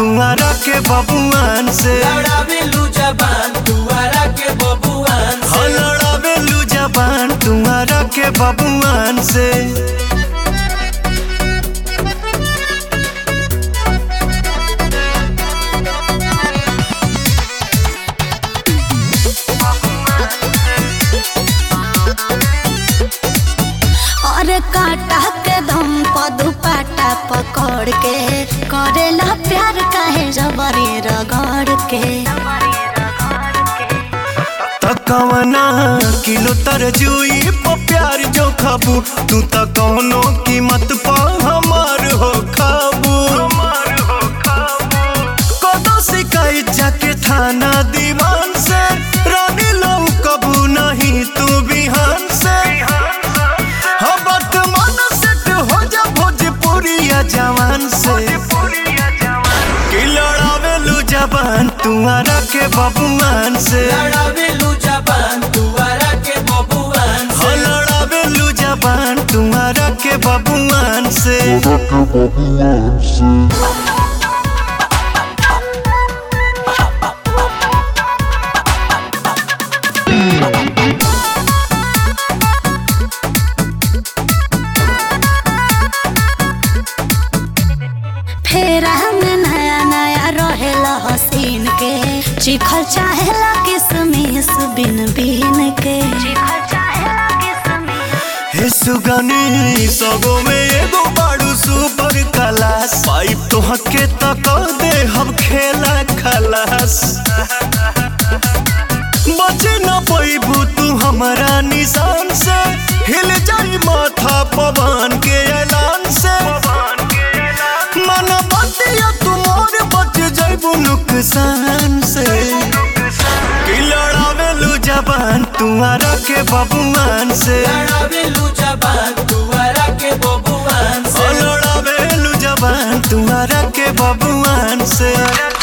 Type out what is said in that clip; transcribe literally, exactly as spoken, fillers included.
तुम्हारा के बबुआन से लड़ावेलू जबान तुआरा के बबुआन से लड़ावेलू जबान तुम्हारा के बबुआन से। और काटा के दम पर दुपट्टा पकड़ के करेला प्यार काहे जबरी रगड़ के। तकवना किलो तरजुई प प्यार जो खाबू तू त कौनो कीमत पा हमार हो खाबू। कदो शिकायत जाके थाना दीवान से रानी लो कबू नहीं तू बिहान से। जवान से कि लड़ावेलू जबान तुम्हारा के बबुआन से लड़ावेलू जबान तुआरा के बबुआन से लड़ावेलू जबान तुम्हारा के बबुआन से। फेरा में नया नया रहेला हसीन के चिखल चाहेला किसमिस बिन बिन के। हे सुगनी सबो में एगो बाड़ू सुपर क्लास पाइप तो हके तक दे हम खेला खलास। बचे न पैबू तू हमारा निशान से हिल जाई माथा पवन के ऐलान से। मन बतिया तुमोर बच जाइबू नुकसान से कि लड़ावेलू जबान तुम्हारा के बबुआन से लड़ावेलू जबान तुआरा के बबुआन से लड़ावेलू जबान तुम्हारा के बबुआन से।